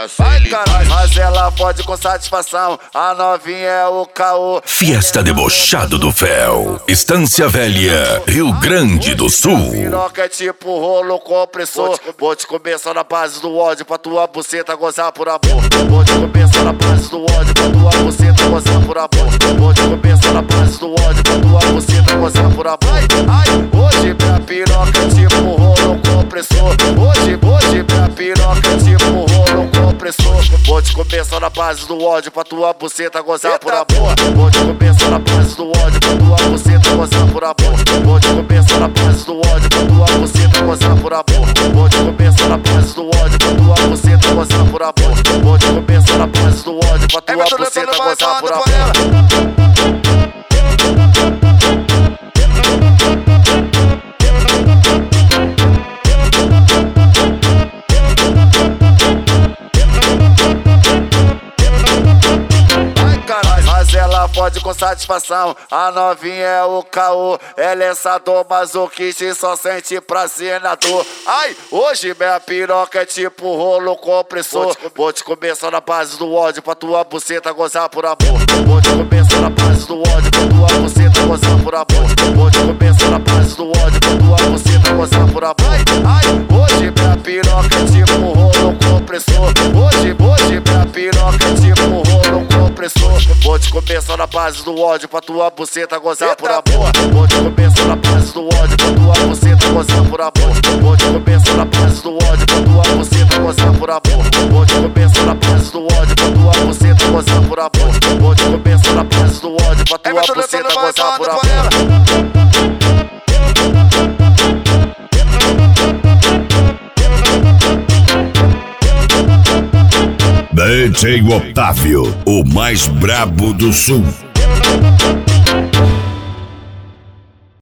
Vai, caralho. Mas ela pode com satisfação, a novinha é o caô. Fiesta Debochado do Fel, Estância Velha, Rio Grande do Sul. Piroca é tipo rolo compressor. Vou te comer só na base do ódio, pra tua buceta gozar por amor. Vou te comer só na base do ódio, pra tua buceta gozar por amor. Vou te comer só na base do ódio, pra tua buceta gozar por amor. Ai, hoje minha piroca é tipo rolo compressor. Hoje minha piroca é tipo rolo compressor. Vou te comer só na base do ódio, pra tua buceta gozar por amor. Vou te comer só na base do ódio, pra tua buceta gozar por amor. Vou te comer só na base do ódio, pra tua buceta gozar por amor. Vou te comer só na base do ódio, pra tua buceta gozar por amor. Vou te comer só na base do ódio, pra tua buceta gozar por amor. Mas ela pode com satisfação, a novinha é o caô. Ela é sadomasoquista e só sente prazer na dor. Ai, hoje minha piroca é tipo rolo compressor. Vou te comer só na base do ódio, pra tua buceta gozar por amor. Vou te comer só na base do ódio, pra tua buceta gozar por amor. Vou te comer só na base do ódio, pra tua buceta gozar por amor. Ai, hoje minha piroca é tipo rolo compressor. Hoje minha piroca é tipo rolo compressor. Vou te comer só na base do ódio, pra tua buceta gozar por amor. Vou te comer só na base do ódio, pra tua buceta gozar por amor. Vou te comer só na base do ódio, pra tua buceta gozar por amor. Vou te comer só na base do ódio, pra tua buceta gozar por amor. Vou te comer só na base do ódio, pra tua buceta gozar por amor. DJ Otávio, o mais brabo do sul.